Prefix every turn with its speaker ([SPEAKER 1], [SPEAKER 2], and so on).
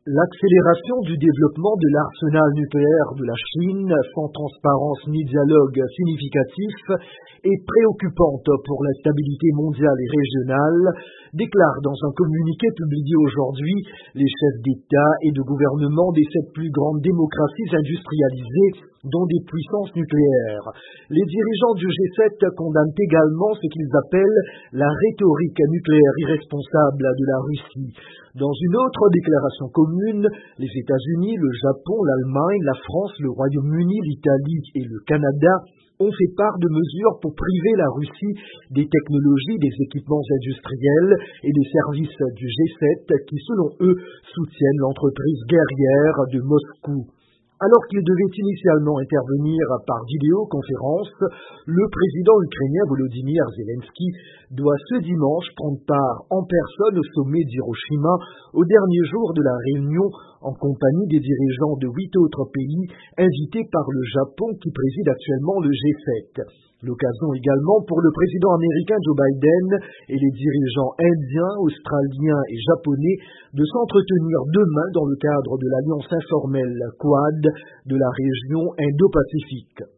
[SPEAKER 1] L'accélération du développement de l'arsenal nucléaire de la Chine, sans transparence ni dialogue significatif, est préoccupante pour la stabilité mondiale et régionale, déclarent dans un communiqué publié aujourd'hui les chefs d'État et de gouvernement des 7 plus grandes démocraties industrialisées, dont des puissances nucléaires. Les dirigeants du G7 condamnent également ce qu'ils appellent la rhétorique nucléaire irresponsable de la Russie. Dans une autre déclaration commune, les États-Unis, le Japon, l'Allemagne, la France, le Royaume-Uni, l'Italie et le Canada ont fait part de mesures pour priver la Russie des technologies, des équipements industriels et des services du G7 qui, selon eux, soutiennent l'entreprise guerrière de Moscou. Alors qu'il devait initialement intervenir par vidéoconférence, le président ukrainien Volodymyr Zelensky doit ce dimanche prendre part en personne au sommet d'Hiroshima au dernier jour de la réunion en compagnie des dirigeants de 8 autres pays invités par le Japon qui préside actuellement le G7. L'occasion également pour le président américain Joe Biden et les dirigeants indiens, australiens et japonais de s'entretenir demain dans le cadre de l'alliance informelle Quad de la région Indo-Pacifique.